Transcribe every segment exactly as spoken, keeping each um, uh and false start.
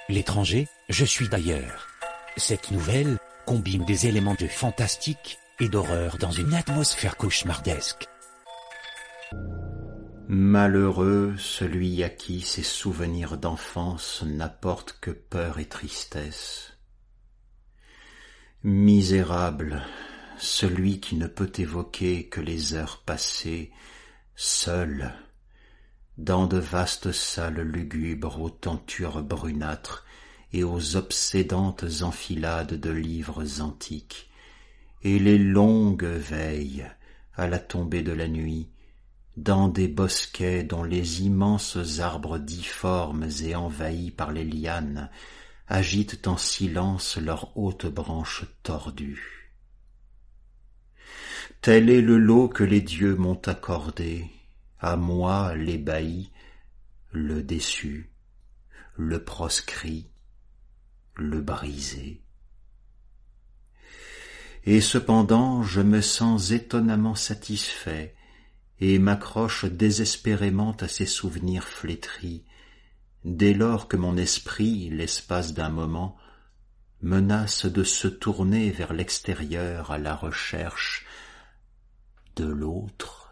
L'étranger, je suis d'ailleurs. Cette nouvelle combine des éléments de fantastique et d'horreur dans une atmosphère cauchemardesque. Malheureux celui à qui ses souvenirs d'enfance n'apportent que peur et tristesse. Misérable celui qui ne peut évoquer que les heures passées, seul, dans de vastes salles lugubres aux tentures brunâtres et aux obsédantes enfilades de livres antiques, et les longues veilles à la tombée de la nuit, dans des bosquets dont les immenses arbres difformes et envahis par les lianes agitent en silence leurs hautes branches tordues. Tel est le lot que les dieux m'ont accordé, à moi l'ébahi, le déçu, le proscrit, le brisé. Et cependant je me sens étonnamment satisfait et m'accroche désespérément à ces souvenirs flétris, dès lors que mon esprit, l'espace d'un moment, menace de se tourner vers l'extérieur à la recherche de l'autre.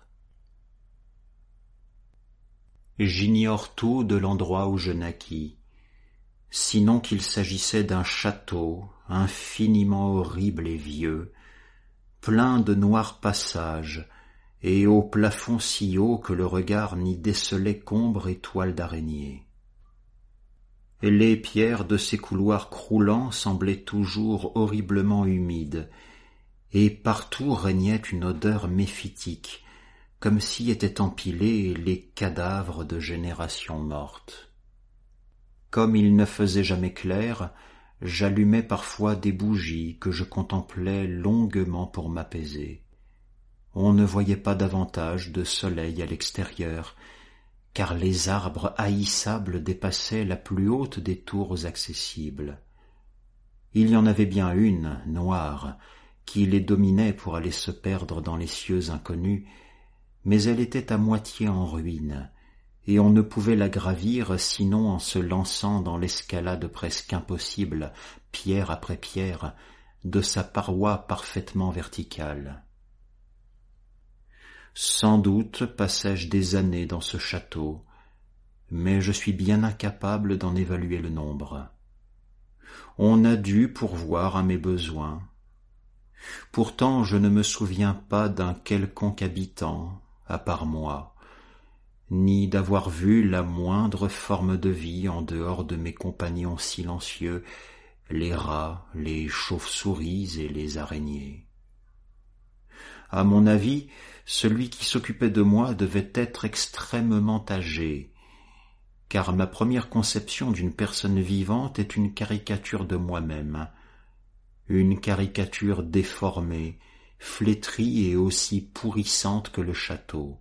J'ignore tout de l'endroit où je naquis, sinon qu'il s'agissait d'un château infiniment horrible et vieux, plein de noirs passages, et au plafond si haut que le regard n'y décelait qu'ombre et toiles d'araignée. Et les pierres de ces couloirs croulants semblaient toujours horriblement humides, et partout régnait une odeur méphitique, comme s'y étaient empilés les cadavres de générations mortes. Comme il ne faisait jamais clair, j'allumais parfois des bougies que je contemplais longuement pour m'apaiser. On ne voyait pas davantage de soleil à l'extérieur, car les arbres haïssables dépassaient la plus haute des tours accessibles. Il y en avait bien une, noire, qui les dominait pour aller se perdre dans les cieux inconnus, mais elle était à moitié en ruine, et on ne pouvait la gravir sinon en se lançant dans l'escalade presque impossible, pierre après pierre, de sa paroi parfaitement verticale. Sans doute passai-je des années dans ce château, mais je suis bien incapable d'en évaluer le nombre. On a dû pourvoir à mes besoins. Pourtant je ne me souviens pas d'un quelconque habitant, à part moi, ni d'avoir vu la moindre forme de vie en dehors de mes compagnons silencieux, les rats, les chauves-souris et les araignées. À mon avis, celui qui s'occupait de moi devait être extrêmement âgé, car ma première conception d'une personne vivante est une caricature de moi-même, une caricature déformée, flétrie et aussi pourrissante que le château.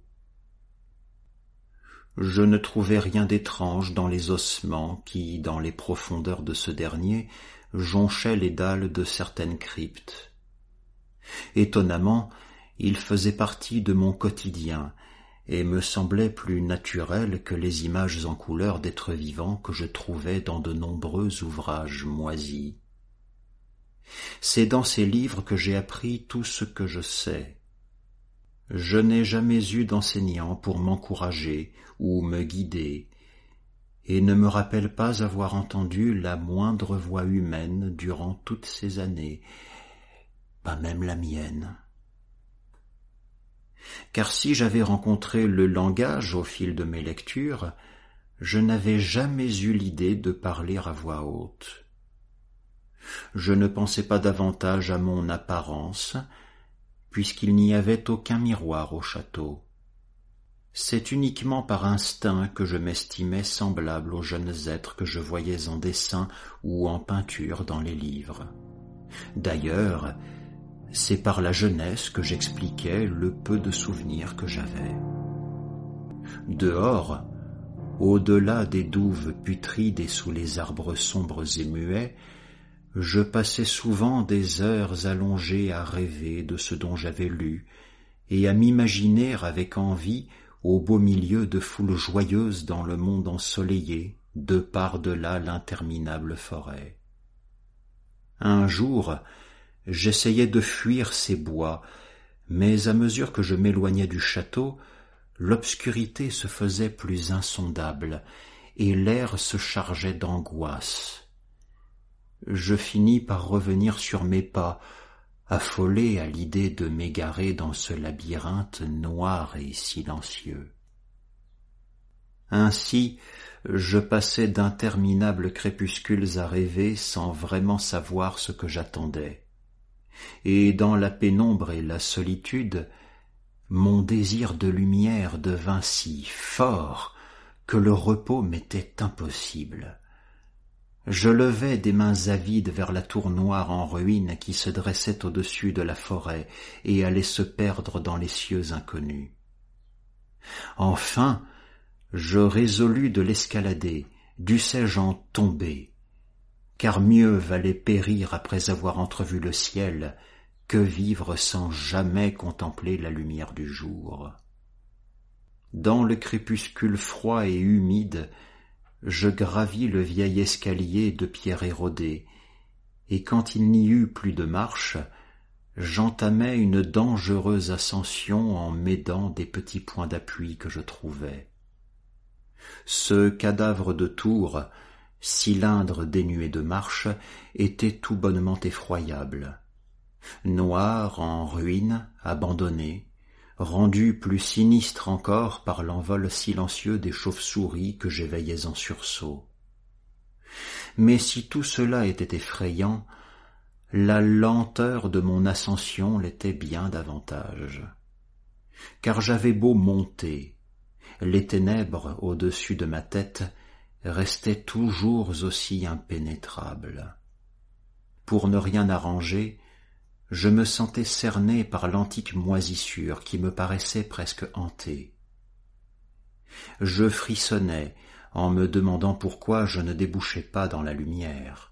Je ne trouvais rien d'étrange dans les ossements qui, dans les profondeurs de ce dernier, jonchaient les dalles de certaines cryptes. Étonnamment, il faisait partie de mon quotidien et me semblait plus naturel que les images en couleur d'êtres vivants que je trouvais dans de nombreux ouvrages moisis. C'est dans ces livres que j'ai appris tout ce que je sais. Je n'ai jamais eu d'enseignant pour m'encourager ou me guider, et ne me rappelle pas avoir entendu la moindre voix humaine durant toutes ces années, pas même la mienne. Car si j'avais rencontré le langage au fil de mes lectures, je n'avais jamais eu l'idée de parler à voix haute. Je ne pensais pas davantage à mon apparence, puisqu'il n'y avait aucun miroir au château. C'est uniquement par instinct que je m'estimais semblable aux jeunes êtres que je voyais en dessin ou en peinture dans les livres. D'ailleurs, c'est par la jeunesse que j'expliquais le peu de souvenirs que j'avais. Dehors, au-delà des douves putrides et sous les arbres sombres et muets, je passais souvent des heures allongées à rêver de ce dont j'avais lu et à m'imaginer avec envie au beau milieu de foules joyeuses dans le monde ensoleillé, de par-delà l'interminable forêt. Un jour, j'essayais de fuir ces bois, mais à mesure que je m'éloignais du château, l'obscurité se faisait plus insondable et l'air se chargeait d'angoisse. Je finis par revenir sur mes pas, affolé à l'idée de m'égarer dans ce labyrinthe noir et silencieux. Ainsi, je passais d'interminables crépuscules à rêver sans vraiment savoir ce que j'attendais. Et dans la pénombre et la solitude, mon désir de lumière devint si fort que le repos m'était impossible. Je levai des mains avides vers la tour noire en ruine qui se dressait au-dessus de la forêt et allait se perdre dans les cieux inconnus. Enfin, je résolus de l'escalader, dussé-je en tomber, car mieux valait périr après avoir entrevu le ciel que vivre sans jamais contempler la lumière du jour. Dans le crépuscule froid et humide, je gravis le vieil escalier de pierre érodée, et quand il n'y eut plus de marche, j'entamai une dangereuse ascension en m'aidant des petits points d'appui que je trouvais. Ce cadavre de tour, cylindre dénué de marche, était tout bonnement effroyable. Noir, en ruine, abandonné, rendu plus sinistre encore par l'envol silencieux des chauves-souris que j'éveillais en sursaut. Mais si tout cela était effrayant, la lenteur de mon ascension l'était bien davantage. Car j'avais beau monter, les ténèbres au-dessus de ma tête restaient toujours aussi impénétrables. Pour ne rien arranger, je me sentais cerné par l'antique moisissure qui me paraissait presque hantée. Je frissonnais en me demandant pourquoi je ne débouchais pas dans la lumière.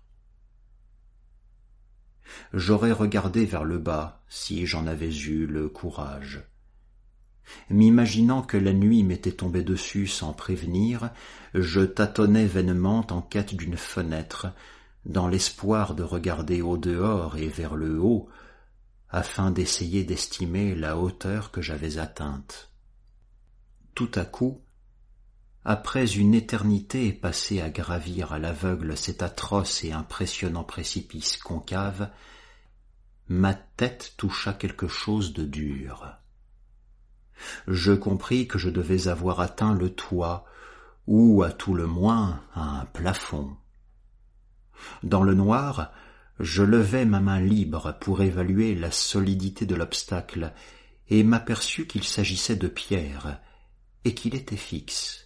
J'aurais regardé vers le bas si j'en avais eu le courage. M'imaginant que la nuit m'était tombée dessus sans prévenir, je tâtonnais vainement en quête d'une fenêtre, dans l'espoir de regarder au dehors et vers le haut, afin d'essayer d'estimer la hauteur que j'avais atteinte. Tout à coup, après une éternité passée à gravir à l'aveugle cet atroce et impressionnant précipice concave, ma tête toucha quelque chose de dur. Je compris que je devais avoir atteint le toit, ou à tout le moins un plafond. Dans le noir, je levai ma main libre pour évaluer la solidité de l'obstacle et m'aperçus qu'il s'agissait de pierre et qu'il était fixe.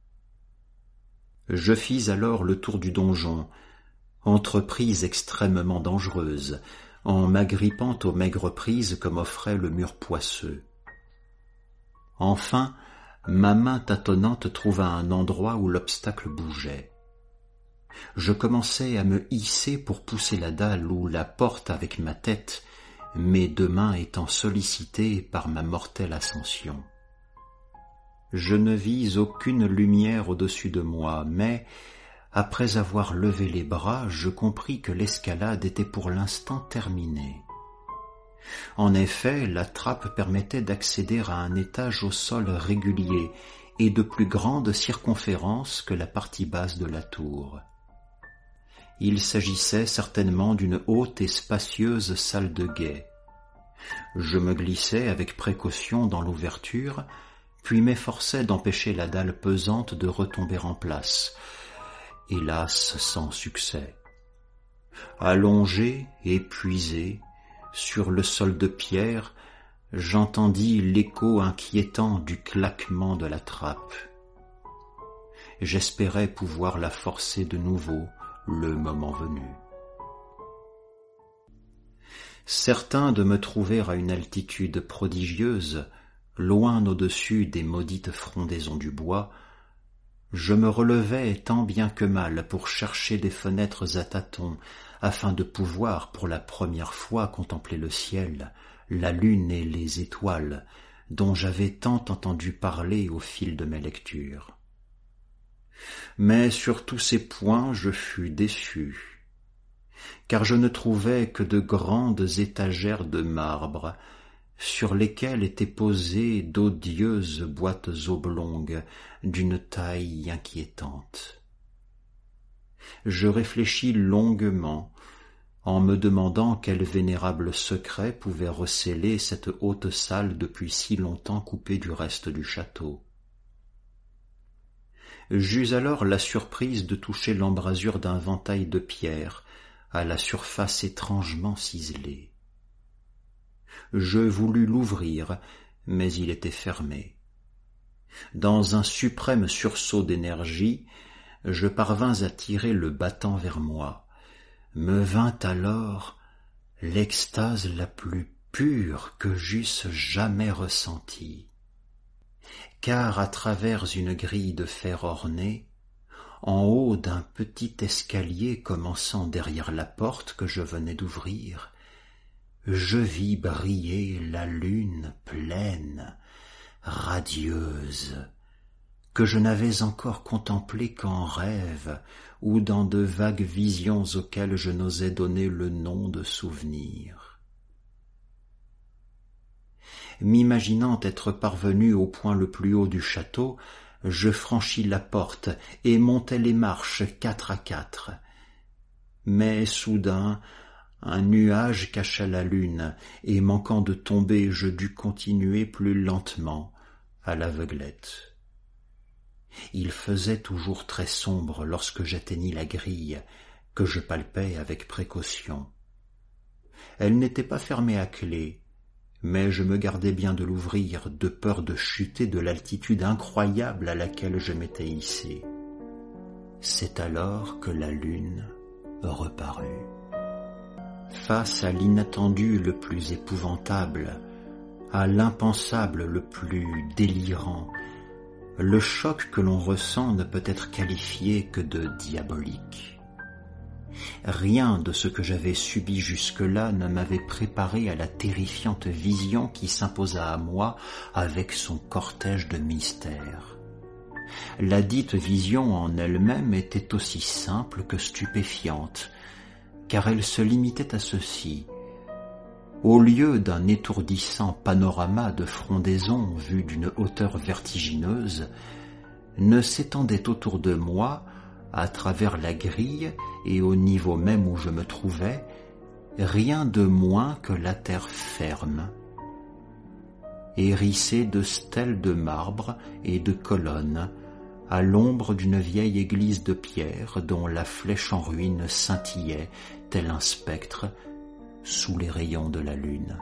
Je fis alors le tour du donjon, entreprise extrêmement dangereuse, en m'agrippant aux maigres prises comme offrait le mur poisseux. Enfin, ma main tâtonnante trouva un endroit où l'obstacle bougeait. Je commençai à me hisser pour pousser la dalle ou la porte avec ma tête, mes deux mains étant sollicitées par ma mortelle ascension. Je ne vis aucune lumière au-dessus de moi, mais, après avoir levé les bras, je compris que l'escalade était pour l'instant terminée. En effet, la trappe permettait d'accéder à un étage au sol régulier et de plus grande circonférence que la partie basse de la tour. Il s'agissait certainement d'une haute et spacieuse salle de guet. Je me glissai avec précaution dans l'ouverture, puis m'efforçai d'empêcher la dalle pesante de retomber en place, hélas sans succès. Allongé, épuisé, sur le sol de pierre, j'entendis l'écho inquiétant du claquement de la trappe. J'espérais pouvoir la forcer de nouveau le moment venu. Certain de me trouver à une altitude prodigieuse, loin au-dessus des maudites frondaisons du bois, je me relevai tant bien que mal pour chercher des fenêtres à tâtons, afin de pouvoir pour la première fois contempler le ciel, la lune et les étoiles, dont j'avais tant entendu parler au fil de mes lectures. Mais sur tous ces points je fus déçu, car je ne trouvais que de grandes étagères de marbre, sur lesquelles étaient posées d'odieuses boîtes oblongues d'une taille inquiétante. Je réfléchis longuement, en me demandant quel vénérable secret pouvait recéler cette haute salle depuis si longtemps coupée du reste du château. J'eus alors la surprise de toucher l'embrasure d'un ventail de pierre à la surface étrangement ciselée. Je voulus l'ouvrir, mais il était fermé. Dans un suprême sursaut d'énergie, je parvins à tirer le battant vers moi. Me vint alors l'extase la plus pure que j'eusse jamais ressentie. Car à travers une grille de fer ornée, en haut d'un petit escalier commençant derrière la porte que je venais d'ouvrir, je vis briller la lune pleine, radieuse, que je n'avais encore contemplée qu'en rêve ou dans de vagues visions auxquelles je n'osais donner le nom de souvenir. M'imaginant être parvenu au point le plus haut du château, je franchis la porte et montai les marches quatre à quatre. Mais soudain, un nuage cacha la lune, et manquant de tomber, je dus continuer plus lentement, à l'aveuglette. Il faisait toujours très sombre lorsque j'atteignis la grille, que je palpai avec précaution. Elle n'était pas fermée à clé, mais je me gardais bien de l'ouvrir, de peur de chuter de l'altitude incroyable à laquelle je m'étais hissé. C'est alors que la lune reparut. Face à l'inattendu le plus épouvantable, à l'impensable le plus délirant, le choc que l'on ressent ne peut être qualifié que de diabolique. Rien de ce que j'avais subi jusque-là ne m'avait préparé à la terrifiante vision qui s'imposa à moi avec son cortège de mystères. La dite vision en elle-même était aussi simple que stupéfiante, car elle se limitait à ceci. Au lieu d'un étourdissant panorama de frondaisons vu d'une hauteur vertigineuse, ne s'étendait autour de moi, à travers la grille et au niveau même où je me trouvais, rien de moins que la terre ferme, hérissée de stèles de marbre et de colonnes, à l'ombre d'une vieille église de pierre dont la flèche en ruine scintillait, tel un spectre, sous les rayons de la lune.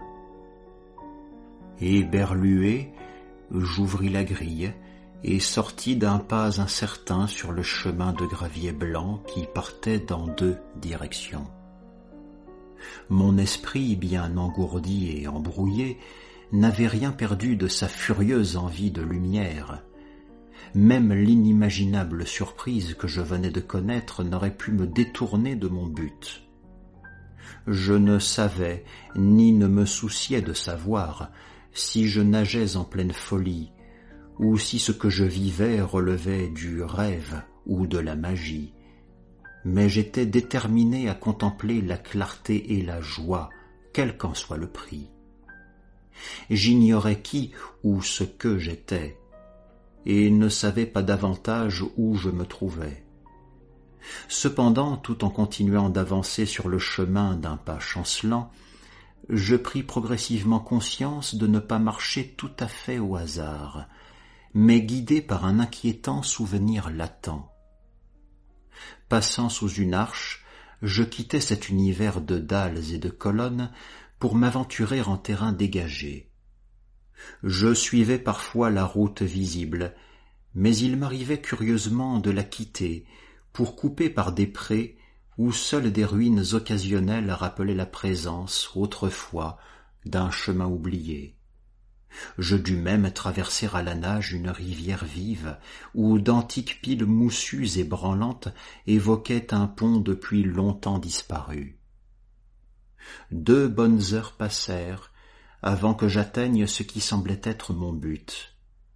Éberlué, j'ouvris la grille et sortis d'un pas incertain sur le chemin de gravier blanc qui partait dans deux directions. Mon esprit, bien engourdi et embrouillé, n'avait rien perdu de sa furieuse envie de lumière. Même l'inimaginable surprise que je venais de connaître n'aurait pu me détourner de mon but. Je ne savais, ni ne me souciais de savoir, si je nageais en pleine folie, ou si ce que je vivais relevait du rêve ou de la magie, mais j'étais déterminé à contempler la clarté et la joie, quel qu'en soit le prix. J'ignorais qui ou ce que j'étais, et ne savais pas davantage où je me trouvais. Cependant, tout en continuant d'avancer sur le chemin d'un pas chancelant, je pris progressivement conscience de ne pas marcher tout à fait au hasard, mais guidé par un inquiétant souvenir latent. Passant sous une arche, je quittais cet univers de dalles et de colonnes pour m'aventurer en terrain dégagé. Je suivais parfois la route visible, mais il m'arrivait curieusement de la quitter pour couper par des prés où seules des ruines occasionnelles rappelaient la présence, autrefois, d'un chemin oublié. Je dus même traverser à la nage une rivière vive, où d'antiques piles moussues et branlantes évoquaient un pont depuis longtemps disparu. Deux bonnes heures passèrent avant que j'atteigne ce qui semblait être mon but.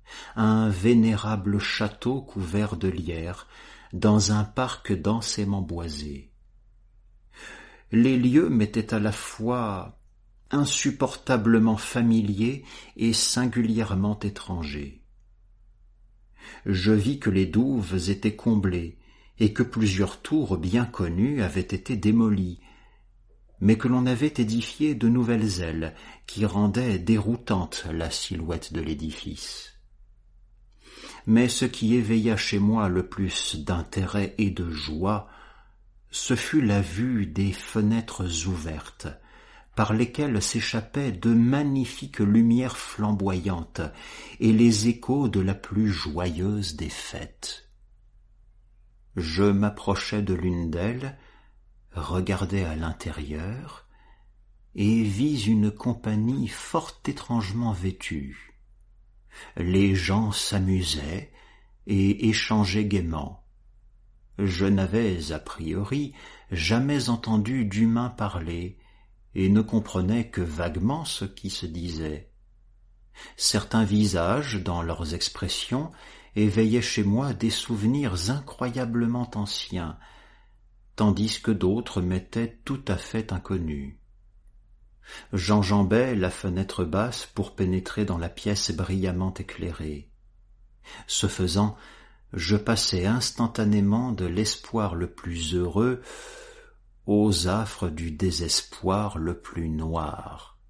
un vénérable château couvert de lierre, dans un parc densément boisé. Les lieux m'étaient à la fois insupportablement familiers et singulièrement étrangers. Je vis que les douves étaient comblées et que plusieurs tours bien connues avaient été démolies, mais que l'on avait édifié de nouvelles ailes qui rendaient déroutante la silhouette de l'édifice. Mais ce qui éveilla chez moi le plus d'intérêt et de joie, ce fut la vue des fenêtres ouvertes, par lesquelles s'échappaient de magnifiques lumières flamboyantes et les échos de la plus joyeuse des fêtes. Je m'approchai de l'une d'elles, regardai à l'intérieur, et vis une compagnie fort étrangement vêtue. Les gens s'amusaient et échangeaient gaiement. Je n'avais, a priori, jamais entendu d'humains parler, et ne comprenais que vaguement ce qui se disait. Certains visages, dans leurs expressions, éveillaient chez moi des souvenirs incroyablement anciens, tandis que d'autres m'étaient tout à fait inconnus. J'enjambai la fenêtre basse pour pénétrer dans la pièce brillamment éclairée. Ce faisant, je passai instantanément de l'espoir le plus heureux aux affres du désespoir le plus noir.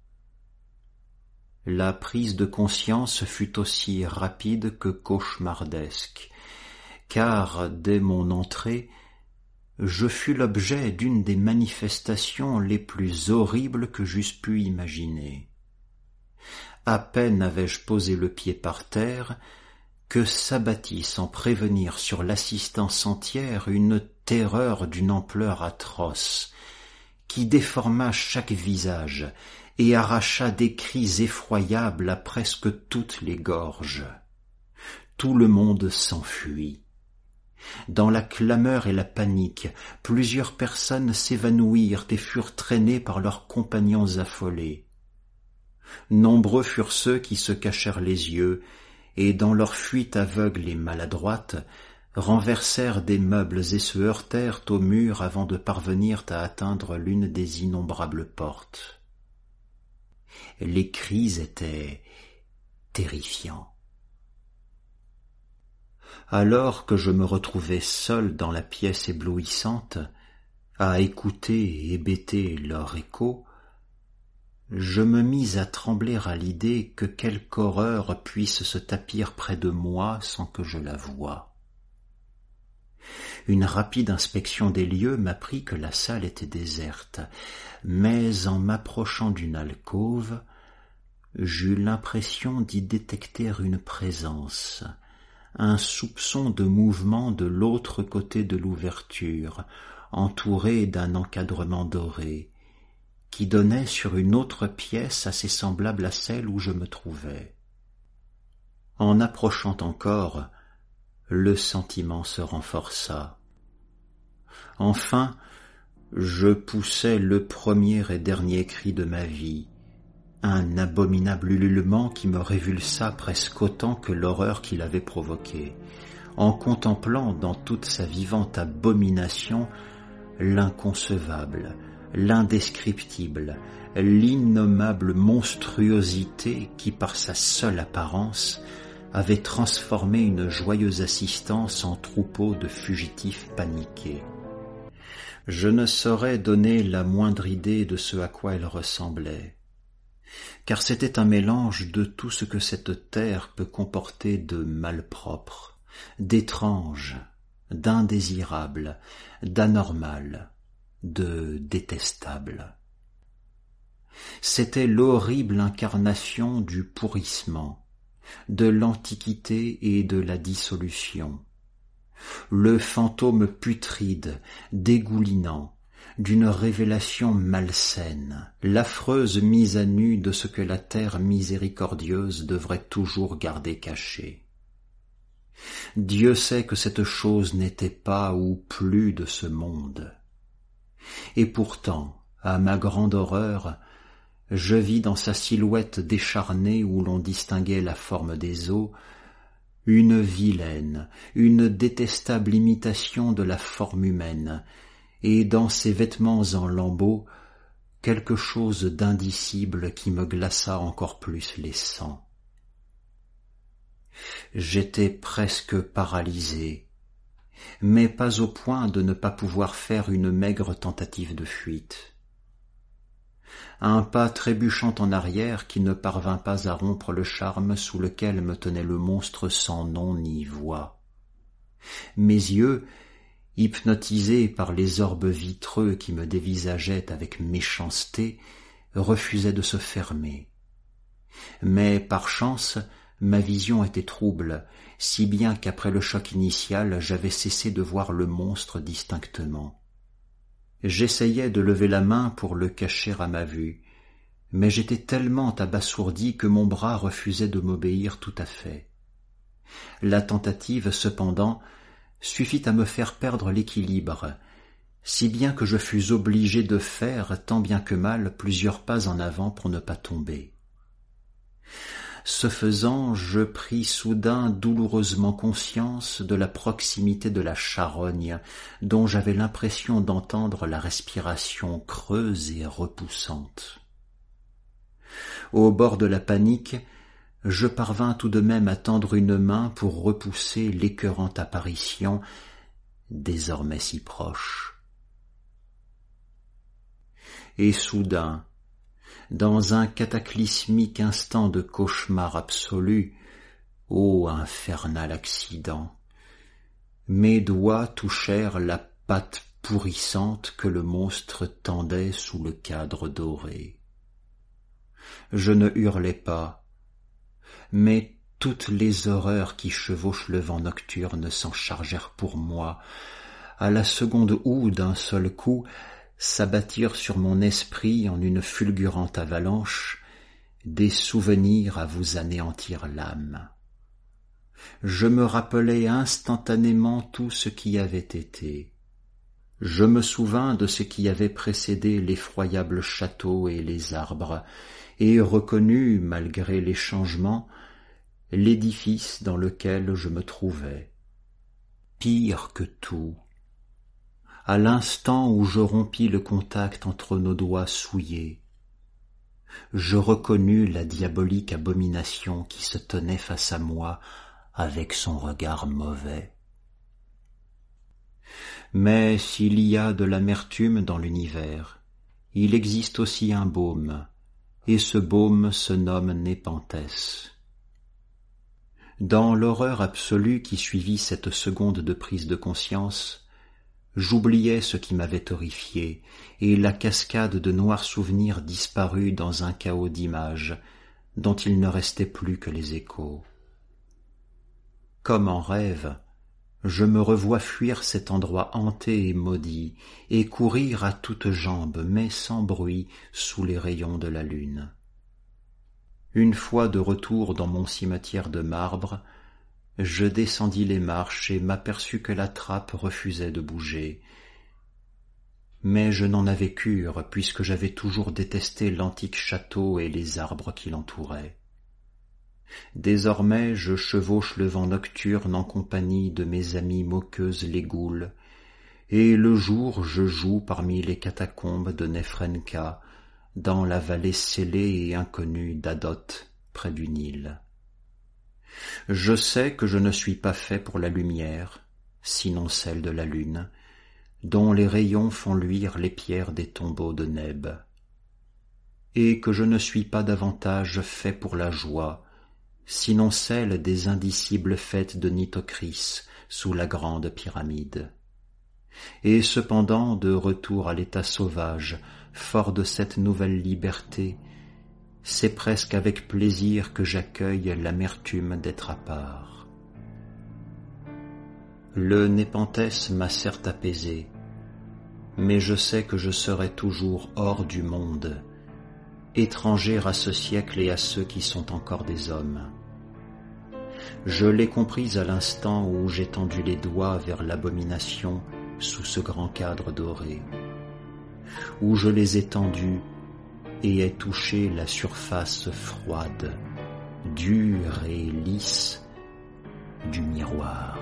La prise de conscience fut aussi rapide que cauchemardesque, car dès mon entrée, je fus l'objet d'une des manifestations les plus horribles que j'eusse pu imaginer. À peine avais-je posé le pied par terre que s'abattit sans prévenir sur l'assistance entière une terreur d'une ampleur atroce, qui déforma chaque visage et arracha des cris effroyables à presque toutes les gorges. Tout le monde s'enfuit. Dans la clameur et la panique, plusieurs personnes s'évanouirent et furent traînées par leurs compagnons affolés. Nombreux furent ceux qui se cachèrent les yeux et, dans leur fuite aveugle et maladroite, renversèrent des meubles et se heurtèrent au mur avant de parvenir à atteindre l'une des innombrables portes. Les cris étaient terrifiants. Alors que je me retrouvais seul dans la pièce éblouissante, à écouter et hébéter leur écho, je me mis à trembler à l'idée que quelque horreur puisse se tapir près de moi sans que je la voie. Une rapide inspection des lieux m'apprit que la salle était déserte, mais en m'approchant d'une alcôve, j'eus l'impression d'y détecter une présence, un soupçon de mouvement de l'autre côté de l'ouverture, entouré d'un encadrement doré, qui donnait sur une autre pièce assez semblable à celle où je me trouvais. En approchant encore, le sentiment se renforça. Enfin, je poussai le premier et dernier cri de ma vie, un abominable ululement qui me révulsa presque autant que l'horreur qu'il avait provoquée, en contemplant dans toute sa vivante abomination l'inconcevable, l'indescriptible, l'innommable monstruosité qui, par sa seule apparence, avait transformé une joyeuse assistance en troupeau de fugitifs paniqués. Je ne saurais donner la moindre idée de ce à quoi elle ressemblait, car c'était un mélange de tout ce que cette terre peut comporter de malpropre, d'étrange, d'indésirable, d'anormal, de détestable. C'était l'horrible incarnation du pourrissement, de l'antiquité et de la dissolution, le fantôme putride, dégoulinant, d'une révélation malsaine, l'affreuse mise à nu de ce que la terre miséricordieuse devrait toujours garder caché. Dieu sait que cette chose n'était pas ou plus de ce monde. Et pourtant, à ma grande horreur, je vis dans sa silhouette décharnée où l'on distinguait la forme des os, une vilaine, une détestable imitation de la forme humaine, et dans ses vêtements en lambeaux, quelque chose d'indicible qui me glaça encore plus les sangs. J'étais presque paralysé, mais pas au point de ne pas pouvoir faire une maigre tentative de fuite. Un pas trébuchant en arrière qui ne parvint pas à rompre le charme sous lequel me tenait le monstre sans nom ni voix. Mes yeux, hypnotisés par les orbes vitreux qui me dévisageaient avec méchanceté, refusaient de se fermer. Mais par chance, ma vision était trouble, si bien qu'après le choc initial, j'avais cessé de voir le monstre distinctement. J'essayais de lever la main pour le cacher à ma vue, mais j'étais tellement abasourdi que mon bras refusait de m'obéir tout à fait. La tentative, cependant, suffit à me faire perdre l'équilibre, si bien que je fus obligé de faire, tant bien que mal, plusieurs pas en avant pour ne pas tomber. Ce faisant, je pris soudain douloureusement conscience de la proximité de la charogne, dont j'avais l'impression d'entendre la respiration creuse et repoussante. Au bord de la panique, je parvins tout de même à tendre une main pour repousser l'écœurante apparition, désormais si proche. Et soudain, dans un cataclysmique instant de cauchemar absolu, ô infernal accident, mes doigts touchèrent la patte pourrissante que le monstre tendait sous le cadre doré. Je ne hurlai pas, mais toutes les horreurs qui chevauchent le vent nocturne s'en chargèrent pour moi, à la seconde où, d'un seul coup, s'abattirent sur mon esprit en une fulgurante avalanche des souvenirs à vous anéantir l'âme. Je me rappelai instantanément tout ce qui avait été. Je me souvins de ce qui avait précédé l'effroyable château et les arbres, et reconnus, malgré les changements, l'édifice dans lequel je me trouvais. Pire que tout, à l'instant où je rompis le contact entre nos doigts souillés, je reconnus la diabolique abomination qui se tenait face à moi avec son regard mauvais. Mais s'il y a de l'amertume dans l'univers, il existe aussi un baume, et ce baume se nomme Népenthès. Dans l'horreur absolue qui suivit cette seconde de prise de conscience, j'oubliais ce qui m'avait horrifié, et la cascade de noirs souvenirs disparut dans un chaos d'images, dont il ne restait plus que les échos. Comme en rêve, je me revois fuir cet endroit hanté et maudit, et courir à toutes jambes, mais sans bruit, sous les rayons de la lune. Une fois de retour dans mon cimetière de marbre, je descendis les marches et m'aperçus que la trappe refusait de bouger. Mais je n'en avais cure, puisque j'avais toujours détesté l'antique château et les arbres qui l'entouraient. Désormais je chevauche le vent nocturne en compagnie de mes amies moqueuses les goules, et le jour je joue parmi les catacombes de Nefrenka, dans la vallée scellée et inconnue d'Adot, près du Nil. Je sais que je ne suis pas fait pour la lumière, sinon celle de la lune, dont les rayons font luire les pierres des tombeaux de Neb, et que je ne suis pas davantage fait pour la joie, sinon celle des indicibles fêtes de Nitocris sous la grande pyramide. Et cependant, de retour à l'état sauvage, fort de cette nouvelle liberté, c'est presque avec plaisir que j'accueille l'amertume d'être à part. Le Népenthès m'a certes apaisé, mais je sais que je serai toujours hors du monde, étranger à ce siècle et à ceux qui sont encore des hommes. Je l'ai compris à l'instant où j'ai tendu les doigts vers l'abomination sous ce grand cadre doré, où je les ai tendus et ai touché la surface froide, dure et lisse du miroir.